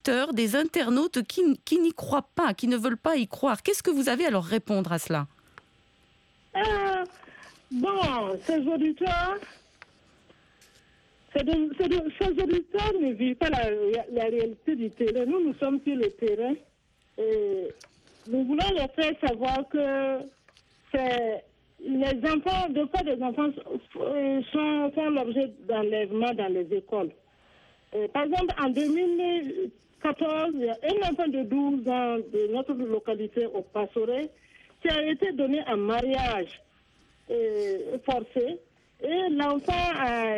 des internautes qui n'y croient pas, qui ne veulent pas y croire. Qu'est-ce que vous avez à leur répondre à cela? Bon, ces auditeurs, ces auditeurs ne vivent pas la réalité du terrain. Nous sommes sur le terrain et nous voulons leur faire savoir que c'est les enfants, de fois des enfants font l'objet d'enlèvement dans les écoles. Par exemple, en 2014, il y a un enfant de 12 ans de notre localité au Passoré qui a été donné en mariage forcé. Et l'enfant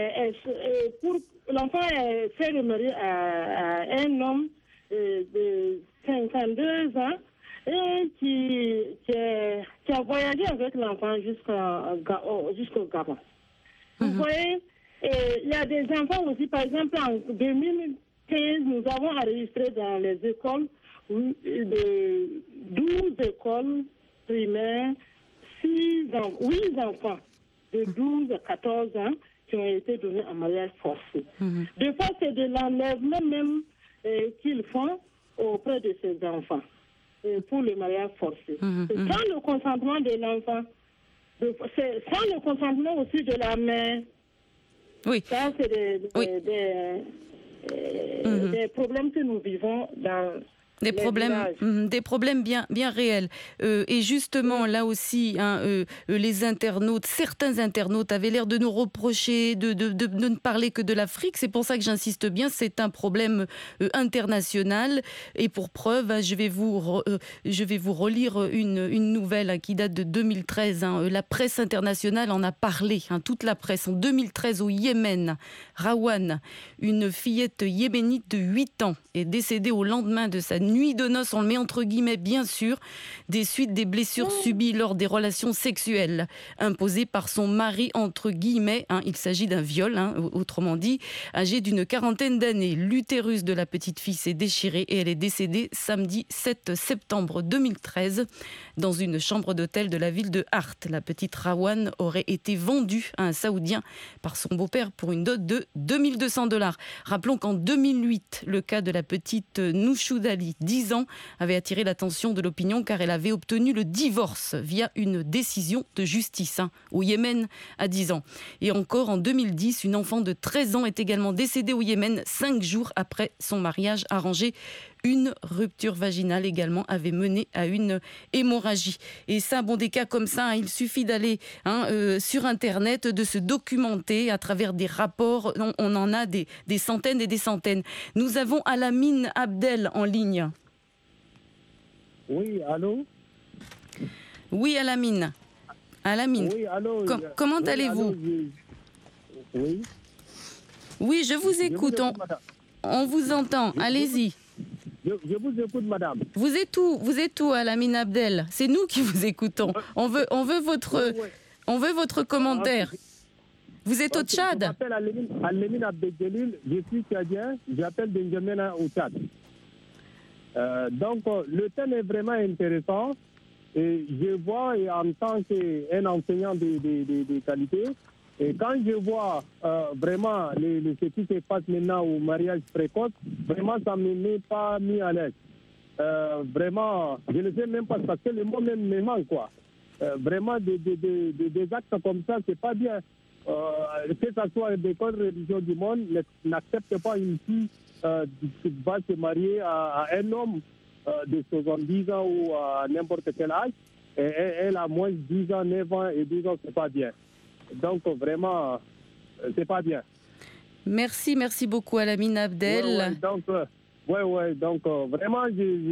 est fait remarier à un homme de 52 ans et qui a voyagé avec l'enfant jusqu'au Gabon. Vous voyez, il y a des enfants aussi, par exemple, en 2015, nous avons enregistré dans les écoles, 12 écoles primaires, 8 enfants de 12 à 14 ans qui ont été donnés en mariage forcé. Des fois, c'est de l'enlèvement même qu'ils font auprès de ces enfants pour le mariage forcé. Sans le consentement de l'enfant, sans le consentement aussi de la mère. Oui. Ça, c'est des problèmes que nous vivons dans des problèmes bien réels. Et justement, là aussi, certains internautes avaient l'air de nous reprocher de ne parler que de l'Afrique. C'est pour ça que j'insiste bien, c'est un problème international. Et pour preuve, je vais vous relire une nouvelle qui date de 2013. La presse internationale en a parlé, toute la presse. En 2013, au Yémen, Rawan, une fillette yéménite de 8 ans, est décédée au lendemain de sa nuit de noces, on le met entre guillemets bien sûr, des suites des blessures subies lors des relations sexuelles imposées par son mari entre guillemets. Il s'agit d'un viol, autrement dit, âgé d'une quarantaine d'années. L'utérus de la petite fille s'est déchiré et elle est décédée samedi 7 septembre 2013 dans une chambre d'hôtel de la ville de Hart. La petite Rawan aurait été vendue à un Saoudien par son beau-père pour une dot de $2200. Rappelons qu'en 2008, le cas de la petite Nouchoud Ali, 10 ans, avait attiré l'attention de l'opinion car elle avait obtenu le divorce via une décision de justice au Yémen à 10 ans. Et encore en 2010, une enfant de 13 ans est également décédée au Yémen 5 jours après son mariage arrangé. Une rupture vaginale également avait mené à une hémorragie. Et ça, des cas comme ça, il suffit d'aller sur Internet, de se documenter à travers des rapports. On en a des centaines et des centaines. Nous avons Alamine Abdel en ligne. Oui, allô? Oui, Alamine. Oui, allô? Comment allez-vous? Oui. Oui, je vous écoute. On vous entend. Allez-y. Je vous écoute, madame. Vous êtes où, Alamine Abdel? C'est nous qui vous écoutons. On veut votre commentaire. Vous êtes au Tchad? Je m'appelle Alamine Abdeljelil, je suis tchadien, j'appelle Benjamin au Tchad. Donc, le thème est vraiment intéressant. Et je vois, et en tant qu'un enseignant de qualité, et quand je vois vraiment ce qui se passe maintenant au mariage précoce, vraiment, ça ne m'est pas mis à l'aise. Vraiment, je ne sais même pas, parce que le mot même me manque, quoi. Vraiment, des actes comme ça, c'est pas bien. Que ce soit des codes religieux du monde, n'accepte pas une fille qui va se marier à un homme de 70 ans ou à n'importe quel âge. Et elle a moins de 10 ans, 9 ans et 12 ans, c'est pas bien. Donc vraiment, c'est pas bien. Merci beaucoup Alamine Abdel. Donc vraiment,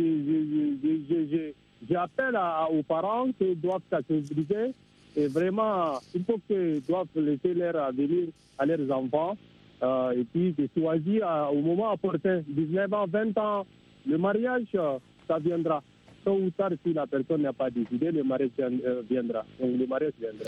j'appelle aux parents qui doivent sensibiliser. Et vraiment, il faut qu'ils doivent laisser leur avenir à leurs enfants. Et puis de choisir au moment opportun, 19 ans, 20 ans, le mariage, ça viendra. Tôt ou tard, si la personne n'a pas décidé, le mariage viendra. Donc le mariage viendra.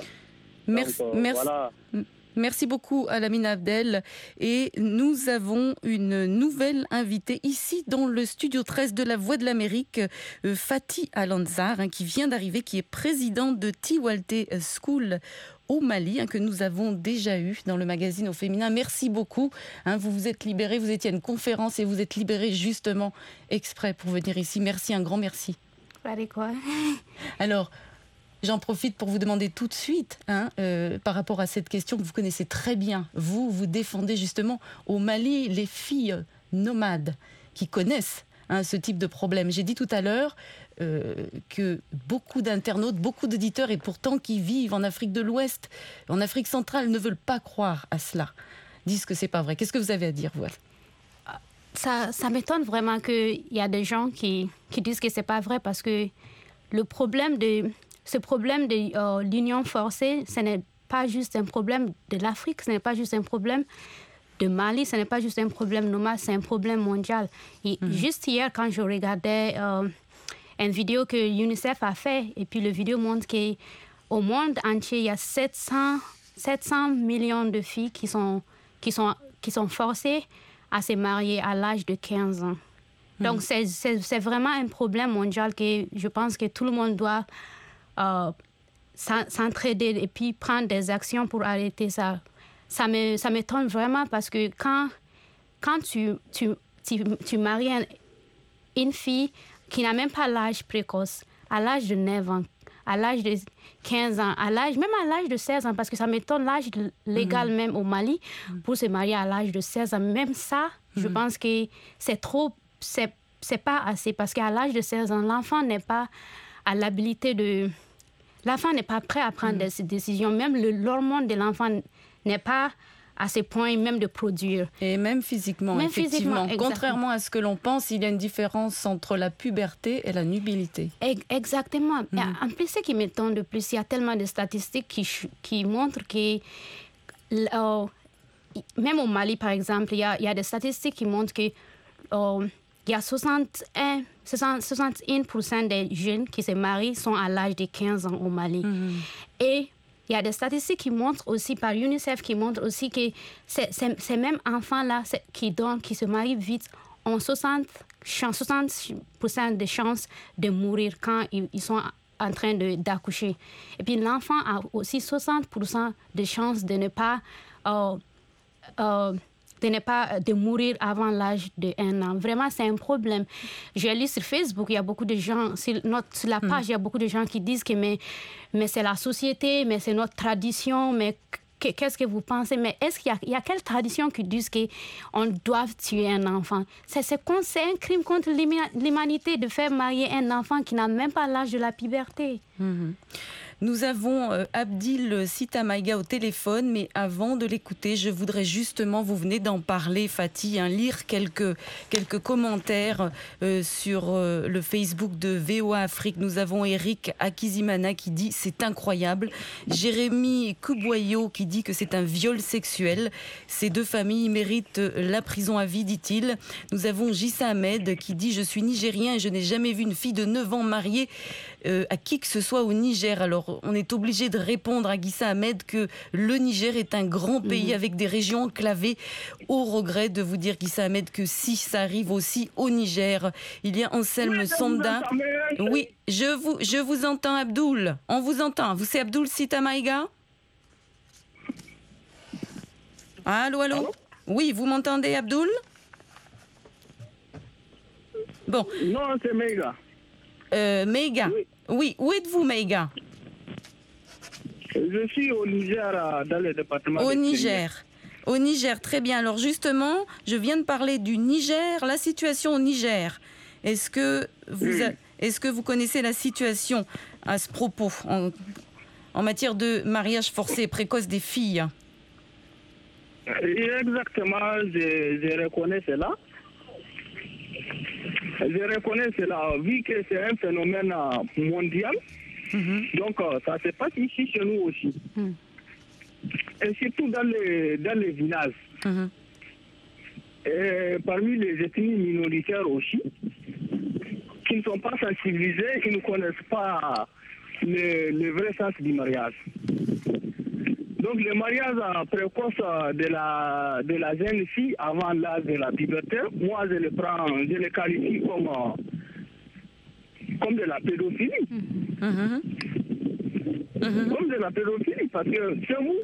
Merci beaucoup Alamine Abdel. Et nous avons une nouvelle invitée ici dans le studio 13 de la Voix de l'Amérique, Fatih Alanzar, qui vient d'arriver, qui est présidente de Tiwalte School au Mali, que nous avons déjà eu dans le magazine Au Féminin. Merci beaucoup. Vous vous êtes libéré, vous étiez à une conférence et vous êtes libéré justement exprès pour venir ici. Merci, un grand merci. Allez, quoi. Alors, j'en profite pour vous demander tout de suite, par rapport à cette question que vous connaissez très bien. Vous défendez justement au Mali les filles nomades qui connaissent ce type de problème. J'ai dit tout à l'heure que beaucoup d'internautes, beaucoup d'auditeurs, et pourtant qui vivent en Afrique de l'Ouest, en Afrique centrale, ne veulent pas croire à cela, disent que c'est pas vrai. Qu'est-ce que vous avez à dire, vous? Ça m'étonne vraiment qu'il y a des gens qui disent que c'est pas vrai, parce que ce problème de l'union forcée, ce n'est pas juste un problème de l'Afrique, ce n'est pas juste un problème de Mali, ce n'est pas juste un problème nomade, c'est un problème mondial. Et juste hier, quand je regardais une vidéo que l'UNICEF a fait, et puis la vidéo montre qu'au monde entier, il y a 700 millions de filles qui sont forcées à se marier à l'âge de 15 ans. Donc, c'est vraiment un problème mondial que je pense que tout le monde doit s'entraider et puis prendre des actions pour arrêter ça. Ça m'étonne vraiment, parce que quand tu maries une fille qui n'a même pas l'âge précoce, à l'âge de 9 ans, à l'âge de 15 ans, même à l'âge de 16 ans, parce que ça m'étonne l'âge légal même au Mali pour se marier à l'âge de 16 ans. Même ça, je pense que c'est trop, c'est pas assez, parce qu'à l'âge de 16 ans, l'enfant n'est pas à l'habilité de... L'enfant n'est pas prêt à prendre des décisions. Même l'hormone de l'enfant n'est pas à ce point même de produire. Et même physiquement, effectivement. Contrairement à ce que l'on pense, il y a une différence entre la puberté et la nubilité. Exactement. En plus, ce qui m'étonne de plus, il y a tellement de statistiques qui montrent que... même au Mali, par exemple, il y a des statistiques qui montrent que... il y a 61% des jeunes qui se marient sont à l'âge de 15 ans au Mali. Et il y a des statistiques qui montrent aussi, par UNICEF, qui montrent aussi que ces mêmes enfants-là qui se marient vite ont 60% de chances de mourir quand ils sont en train d'accoucher. Et puis l'enfant a aussi 60% de chances de ne pas... de mourir avant l'âge de 1 an. Vraiment, c'est un problème. J'ai lu sur Facebook, il y a beaucoup de gens, sur la page, il y a beaucoup de gens qui disent que mais c'est la société, mais c'est notre tradition, mais qu'est-ce que vous pensez? Mais est-ce qu'il y a quelle tradition qui dit qu'on doit tuer un enfant? C'est un crime contre l'humanité de faire marier un enfant qui n'a même pas l'âge de la puberté. Nous avons Abdil Sitamaïga au téléphone, mais avant de l'écouter, je voudrais justement, vous venez d'en parler, Fatih, lire quelques commentaires sur le Facebook de VOA Afrique. Nous avons Eric Akizimana qui dit « C'est incroyable ». Jérémy Kuboyo qui dit que c'est un viol sexuel. Ces deux familles méritent la prison à vie, dit-il. Nous avons Gissa Ahmed qui dit « Je suis nigérien et je n'ai jamais vu une fille de 9 ans mariée à qui que ce soit au Niger ». Alors, on est obligé de répondre à Gissa Ahmed que le Niger est un grand pays avec des régions enclavées. Au regret de vous dire, Gissa Ahmed, que si ça arrive aussi au Niger. Il y a Anselme Somda. Oui, je vous entends, Abdoul. On vous entend. Vous, c'est Abdoul Sitamaïga? Allô? Oui, vous m'entendez, Abdoul? Bon. Non, c'est Meiga. Meiga. Oui, où êtes-vous, Meiga? Je suis au Niger, dans le département. Au Niger, très bien. Alors justement, je viens de parler du Niger, la situation au Niger. Est-ce que vous connaissez la situation à ce propos en matière de mariage forcé précoce des filles? Exactement, je reconnais cela. Vu que c'est un phénomène mondial. Donc, ça se passe ici chez nous aussi. Et surtout dans les villages. Et parmi les ethnies minoritaires aussi, qui ne sont pas sensibilisées, qui ne connaissent pas le vrai sens du mariage. Donc, le mariage précoce de la jeune fille avant l'âge de la puberté, moi, je le qualifie comme de la pédophilie. comme de la pédophilie, parce que chez vous,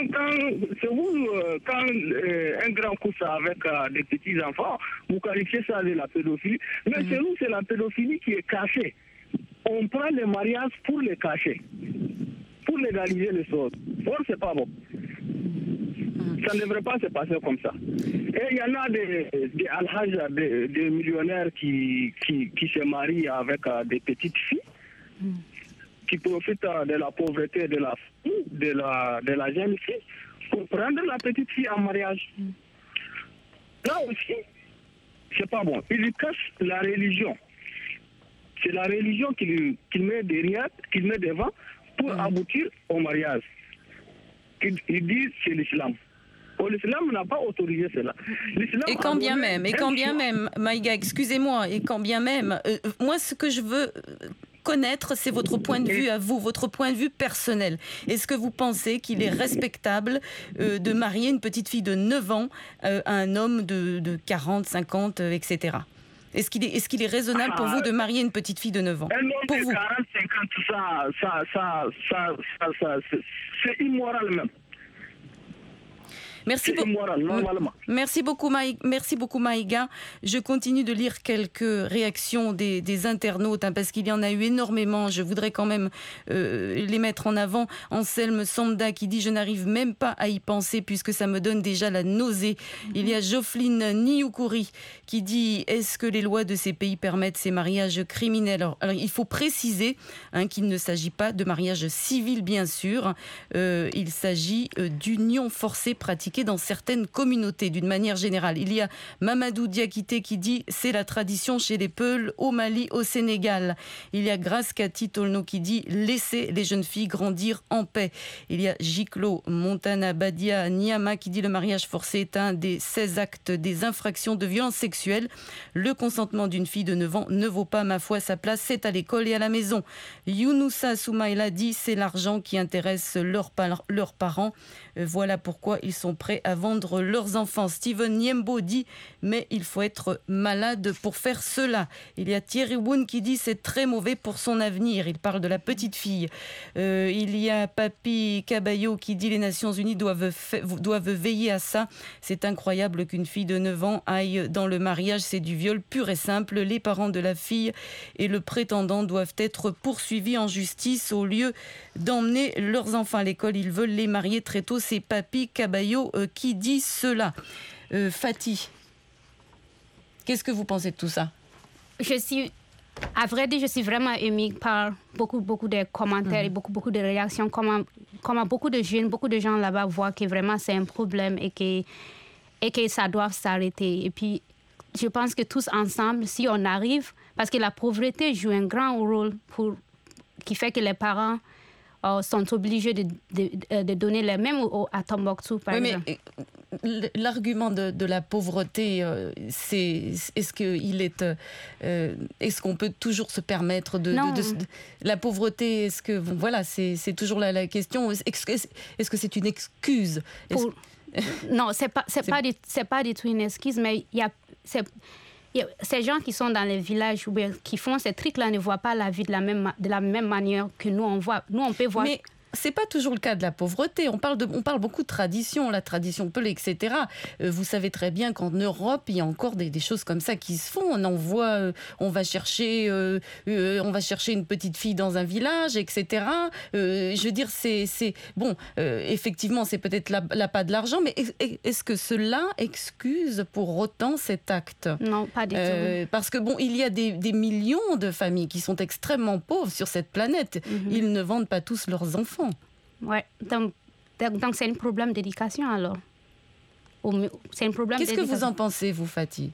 quand un grand couche avec des petits enfants, vous qualifiez ça de la pédophilie, mais chez nous, c'est la pédophilie qui est cachée. On prend les mariages pour les cacher, pour légaliser les choses. Or, c'est pas bon. Ça ne devrait pas se passer comme ça. Et il y en a des alhajas, des millionnaires qui se marient avec des petites filles, qui profitent de la pauvreté de la fille, de la jeune fille, pour prendre la petite fille en mariage. Là aussi, c'est pas bon. Ils cachent la religion. C'est la religion qu'il met derrière, qu'il met devant pour aboutir au mariage. Ils disent c'est l'islam. L'islam n'a pas autorisé cela. Et quand bien même, Maïga, excusez-moi, et quand bien même, moi ce que je veux connaître, c'est votre point de vue à vous, votre point de vue personnel. Est-ce que vous pensez qu'il est respectable de marier une petite fille de 9 ans à un homme de 40, 50, etc. Est-ce qu'il est raisonnable pour vous de marier une petite fille de 9 ans? Un homme pour de vous 40, 50, c'est immoral même. Merci beaucoup, Maïga. Je continue de lire quelques réactions des internautes, parce qu'il y en a eu énormément. Je voudrais quand même les mettre en avant. Anselme Sanda qui dit « Je n'arrive même pas à y penser puisque ça me donne déjà la nausée ». Il y a Jofline Niyukuri qui dit « Est-ce que les lois de ces pays permettent ces mariages criminels ?» Alors, il faut préciser qu'il ne s'agit pas de mariage civil, bien sûr. Il s'agit d'union forcée pratiquée dans certaines communautés d'une manière générale. Il y a Mamadou Diakité qui dit c'est la tradition chez les Peuls au Mali, au Sénégal. Il y a Grace Cathy Tolno qui dit laissez les jeunes filles grandir en paix. Il y a Jiklo Montana Badia Niama qui dit le mariage forcé est un des 16 actes des infractions de violence sexuelle. Le consentement d'une fille de 9 ans ne vaut pas, ma foi, sa place, c'est à l'école et à la maison. Younoussa Soumaïla dit c'est l'argent qui intéresse leurs parents. Voilà pourquoi ils sont prêts à vendre leurs enfants. Steven Niembo dit mais il faut être malade pour faire cela. Il y a Thierry Woon qui dit c'est très mauvais pour son avenir. Il parle de la petite fille. Il y a Papi Caballo qui dit les Nations Unies doivent veiller à ça. C'est incroyable qu'une fille de 9 ans aille dans le mariage. C'est du viol pur et simple. Les parents de la fille et le prétendant doivent être poursuivis en justice au lieu d'emmener leurs enfants à l'école. Ils veulent les marier très tôt. C'est Papi Caballo qui dit cela. Fatih, qu'est-ce que vous pensez de tout ça? À vrai dire, je suis vraiment émue par beaucoup de commentaires et beaucoup de réactions. Comment beaucoup de jeunes, beaucoup de gens là-bas voient que vraiment c'est un problème et que ça doit s'arrêter. Et puis, je pense que tous ensemble, si on arrive, parce que la pauvreté joue un grand rôle qui fait que les parents sont obligés de donner les mêmes à Tombouctou, par exemple. Mais l'argument de la pauvreté, est-ce qu'on peut toujours se permettre la pauvreté? Est-ce que voilà, c'est toujours la question. Est-ce que c'est une excuse? Non, c'est pas du tout une excuse, mais ces gens qui sont dans les villages ou bien qui font ces trucs-là ne voient pas la vie de la même manière que nous, on voit. Nous, on peut voir... Mais c'est pas toujours le cas de la pauvreté. On parle beaucoup de tradition, la tradition Peul, etc. Vous savez très bien qu'en Europe, il y a encore des choses comme ça qui se font. On va chercher une petite fille dans un village, etc. Je veux dire, effectivement, c'est peut-être pas de l'argent, mais est-ce que cela excuse pour autant cet acte? Non, pas du tout. Parce que il y a des millions de familles qui sont extrêmement pauvres sur cette planète. Ils ne vendent pas tous leurs enfants. Ouais, donc c'est un problème d'éducation alors. C'est un problème. Qu'est-ce que vous en pensez, vous, Fatih?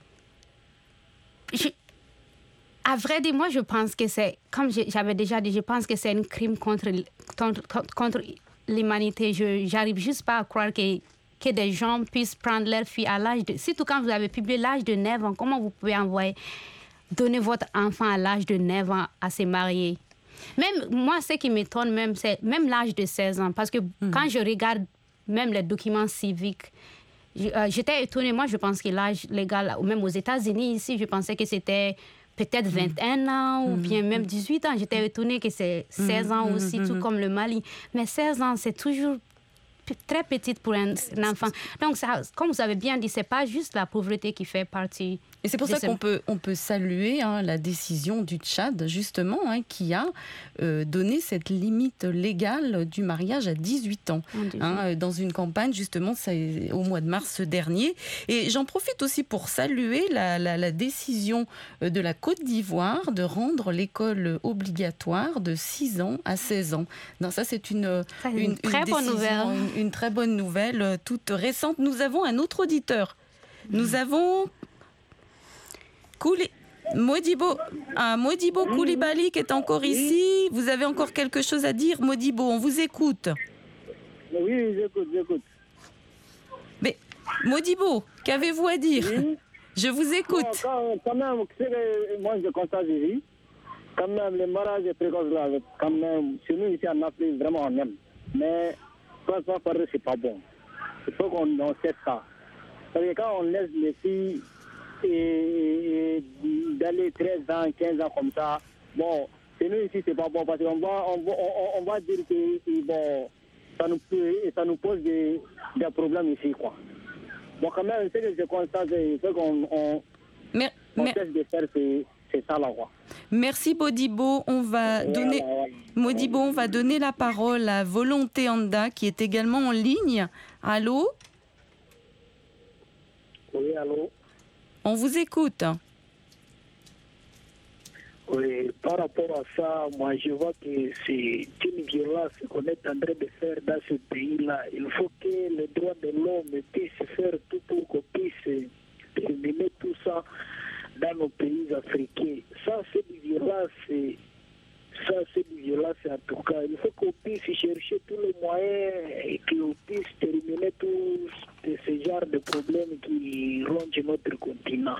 À vrai dire, moi, je pense que c'est, comme j'avais déjà dit, je pense que c'est un crime contre l'humanité. J'arrive juste pas à croire que des gens puissent prendre leur fille à l'âge de... Surtout quand vous avez publié l'âge de 9 ans, comment vous pouvez donner votre enfant à l'âge de 9 ans à se marier? Même moi, ce qui m'étonne c'est même l'âge de 16 ans. Parce que quand je regarde même les documents civiques, j'étais étonnée. Moi, je pense que l'âge légal, même aux États-Unis, ici, je pensais que c'était peut-être 21 ans ou bien même 18 ans. J'étais étonnée que c'est 16 ans aussi, tout comme le Mali. Mais 16 ans, c'est toujours très petite pour un enfant. Donc, ça, comme vous avez bien dit, ce n'est pas juste la pauvreté qui fait partie. Et c'est pour ça qu'on peut saluer la décision du Tchad, justement, qui a donné cette limite légale du mariage à 18 ans. Dans une campagne, justement, c'est au mois de mars dernier. Et j'en profite aussi pour saluer la décision de la Côte d'Ivoire de rendre l'école obligatoire de 6 ans à 16 ans. Non, ça, c'est une très bonne nouvelle. Une très bonne nouvelle, toute récente. Nous avons un autre auditeur. Nous avons Modibo Koulibaly qui est encore ici. Vous avez encore quelque chose à dire, Modibo? On vous écoute. Oui, j'écoute. Mais Modibo, qu'avez-vous à dire? Oui. Je vous écoute. Quand même, moi je constate ici, quand même, les mariages précoces là, quand même, chez nous ici en Afrique, vraiment on aime. Mais c'est pas bon. Il faut qu'on cesse ça. Parce que quand on laisse les filles et d'aller 13 ans, 15 ans comme ça, bon, chez nous ici, c'est pas bon parce qu'on va dire que bon, ça nous pose des problèmes ici, quoi. Bon, quand même, ce que je constate, il faut qu'on cesse de faire c'est ça, là, quoi. Merci, Modibo. On va donner la parole à Volonté Anda, qui est également en ligne. Allô? Oui, allô? On vous écoute. Oui, par rapport à ça, moi je vois que c'est une violence qu'on est en train de faire dans ce pays-là. Il faut que les droits de l'homme puissent faire tout pour qu'on puisse terminer tout ça dans nos pays africains. Ça, c'est du violence. En tout cas. Il faut qu'on puisse chercher tous les moyens et qu'on puisse terminer tout ce genre de problèmes qui rongent notre continent.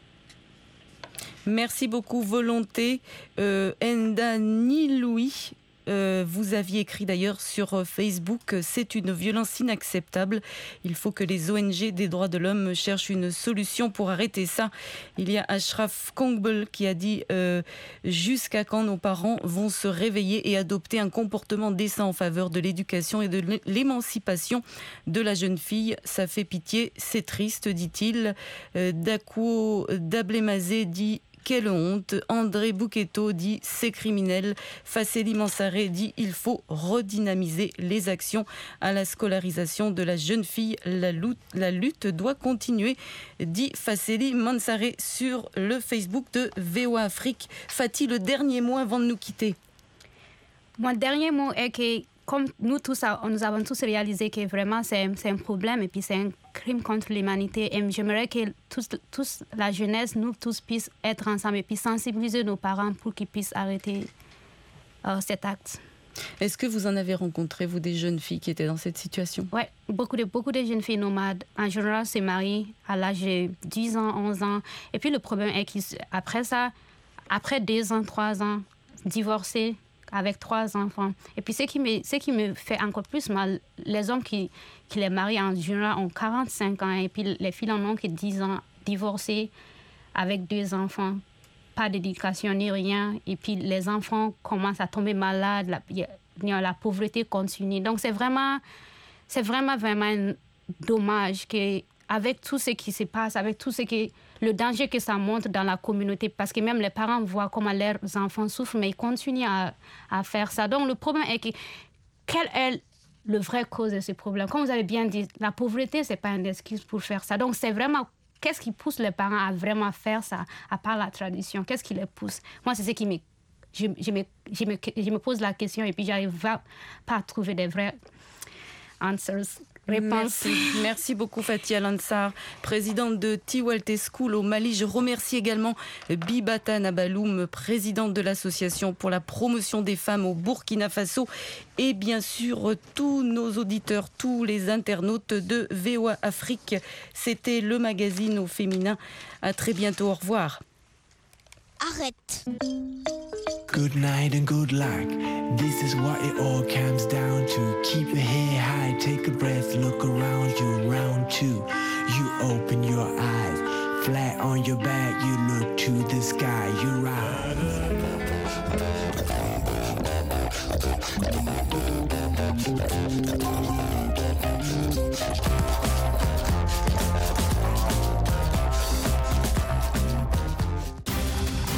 Merci beaucoup, Volonté. Enda Niloui, vous aviez écrit d'ailleurs sur Facebook « C'est une violence inacceptable. Il faut que les ONG des droits de l'homme cherchent une solution pour arrêter ça. » Il y a Ashraf Kongbel qui a dit « Jusqu'à quand nos parents vont se réveiller et adopter un comportement décent en faveur de l'éducation et de l'émancipation de la jeune fille. Ça fait pitié, c'est triste, dit-il. » Dakou Dablemazé dit quelle honte. André Bouqueto dit c'est criminel. Fasseli Mansaré dit il faut redynamiser les actions à la scolarisation de la jeune fille. La lutte doit continuer, dit Fasseli Mansaré sur le Facebook de VOA Afrique. Fatih, le dernier mot avant de nous quitter. Mon dernier mot est que comme nous tous, nous avons tous réalisé que vraiment c'est un problème et puis c'est un crime contre l'humanité. Et j'aimerais que tous, la jeunesse, nous tous puissent être ensemble et puis sensibiliser nos parents pour qu'ils puissent arrêter cet acte. Est-ce que vous en avez rencontré, vous, des jeunes filles qui étaient dans cette situation? Oui, beaucoup de jeunes filles nomades, en général, se marient à l'âge de 10 ans, 11 ans. Et puis le problème est qu'après ça, après 2 ans, 3 ans, divorcés, avec 3 enfants. Et puis ce qui me fait encore plus mal, les hommes qui les marient en général ont 45 ans et puis les filles en ont que 10 ans, divorcées avec 2 enfants, pas d'éducation ni rien. Et puis les enfants commencent à tomber malades, la pauvreté continue. Donc c'est vraiment dommage qu'avec tout ce qui se passe, avec tout le danger que ça montre dans la communauté, parce que même les parents voient comment leurs enfants souffrent, mais ils continuent à faire ça. Donc le problème est que quelle est la vraie cause de ce problème? Comme vous avez bien dit, la pauvreté, ce n'est pas une excuse pour faire ça. Donc c'est vraiment, qu'est-ce qui pousse les parents à vraiment faire ça, à part la tradition? Qu'est-ce qui les pousse? Moi, c'est ce qui je me pose la question et puis j'arrive pas à trouver des vrais answers. Merci beaucoup Fathi Alansar, présidente de Tiwalte School au Mali. Je remercie également Bibata Nabaloum, présidente de l'association pour la promotion des femmes au Burkina Faso, et bien sûr tous nos auditeurs, tous les internautes de VOA Afrique. C'était le magazine au féminin. À très bientôt, au revoir. Arrête. Good night and good luck. This is what it all comes down to. Keep your head high, take a breath, look around you, round two. You open your eyes, Flat on your back, you look to the sky, you rise.